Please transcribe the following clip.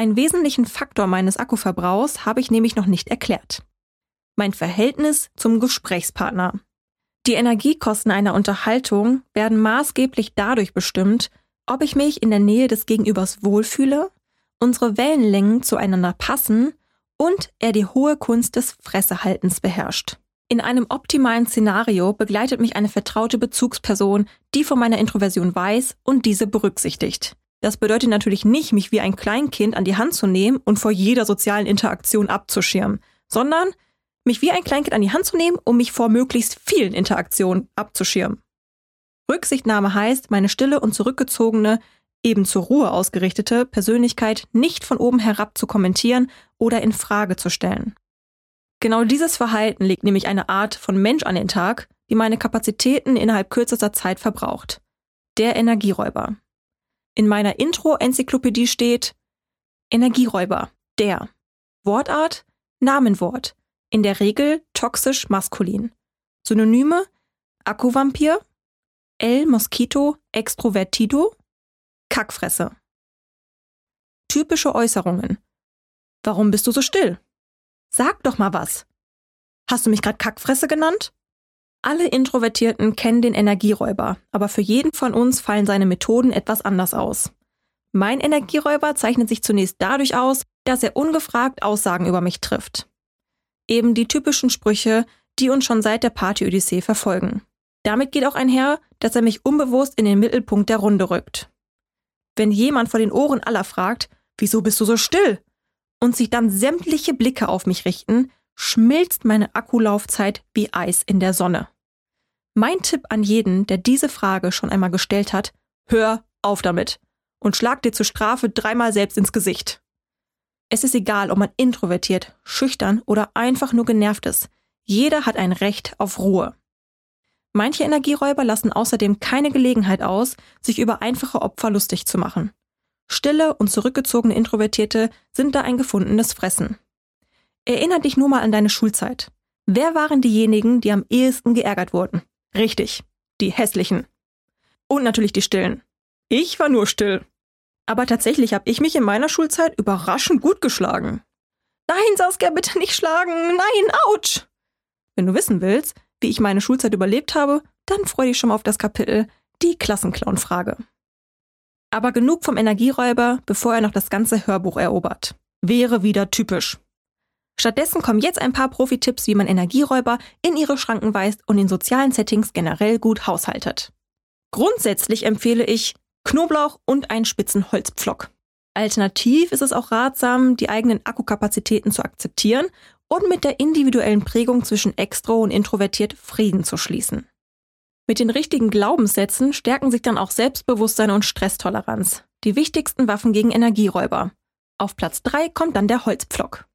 einen wesentlichen Faktor meines Akkuverbrauchs habe ich nämlich noch nicht erklärt. Mein Verhältnis zum Gesprächspartner. Die Energiekosten einer Unterhaltung werden maßgeblich dadurch bestimmt, ob ich mich in der Nähe des Gegenübers wohlfühle, unsere Wellenlängen zueinander passen und er die hohe Kunst des Fressehaltens beherrscht. In einem optimalen Szenario begleitet mich eine vertraute Bezugsperson, die von meiner Introversion weiß und diese berücksichtigt. Das bedeutet natürlich nicht, mich wie ein Kleinkind an die Hand zu nehmen und vor jeder sozialen Interaktion abzuschirmen, sondern mich wie ein Kleinkind an die Hand zu nehmen, um mich vor möglichst vielen Interaktionen abzuschirmen. Rücksichtnahme heißt, meine stille und zurückgezogene, eben zur Ruhe ausgerichtete Persönlichkeit nicht von oben herab zu kommentieren oder in Frage zu stellen. Genau dieses Verhalten legt nämlich eine Art von Mensch an den Tag, die meine Kapazitäten innerhalb kürzester Zeit verbraucht. Der Energieräuber. In meiner Intro-Enzyklopädie steht Energieräuber, der. Wortart, Namenwort. In der Regel toxisch maskulin. Synonyme: Akkuvampir, El Mosquito Extrovertido, Kackfresse. Typische Äußerungen. Warum bist du so still? Sag doch mal was. Hast du mich gerade Kackfresse genannt? Alle Introvertierten kennen den Energieräuber, aber für jeden von uns fallen seine Methoden etwas anders aus. Mein Energieräuber zeichnet sich zunächst dadurch aus, dass er ungefragt Aussagen über mich trifft. Eben die typischen Sprüche, die uns schon seit der Party-Odyssee verfolgen. Damit geht auch einher, dass er mich unbewusst in den Mittelpunkt der Runde rückt. Wenn jemand vor den Ohren aller fragt, wieso bist du so still? Und sich dann sämtliche Blicke auf mich richten, schmilzt meine Akkulaufzeit wie Eis in der Sonne. Mein Tipp an jeden, der diese Frage schon einmal gestellt hat: Hör auf damit und schlag dir zur Strafe 3-mal selbst ins Gesicht. Es ist egal, ob man introvertiert, schüchtern oder einfach nur genervt ist. Jeder hat ein Recht auf Ruhe. Manche Energieräuber lassen außerdem keine Gelegenheit aus, sich über einfache Opfer lustig zu machen. Stille und zurückgezogene Introvertierte sind da ein gefundenes Fressen. Erinner dich nur mal an deine Schulzeit. Wer waren diejenigen, die am ehesten geärgert wurden? Richtig, die Hässlichen. Und natürlich die Stillen. Ich war nur still. Aber tatsächlich habe ich mich in meiner Schulzeit überraschend gut geschlagen. Nein, Saskia, bitte nicht schlagen. Nein, ouch! Wenn du wissen willst, wie ich meine Schulzeit überlebt habe, dann freu dich schon mal auf das Kapitel Die Klassenclown-Frage. Aber genug vom Energieräuber, bevor er noch das ganze Hörbuch erobert. Wäre wieder typisch. Stattdessen kommen jetzt ein paar Profi-Tipps, wie man Energieräuber in ihre Schranken weist und in sozialen Settings generell gut haushaltet. Grundsätzlich empfehle ich Knoblauch und einen spitzen Holzpflock. Alternativ ist es auch ratsam, die eigenen Akkukapazitäten zu akzeptieren und mit der individuellen Prägung zwischen extro und introvertiert Frieden zu schließen. Mit den richtigen Glaubenssätzen stärken sich dann auch Selbstbewusstsein und Stresstoleranz, die wichtigsten Waffen gegen Energieräuber. Auf Platz 3 kommt dann der Holzpflock.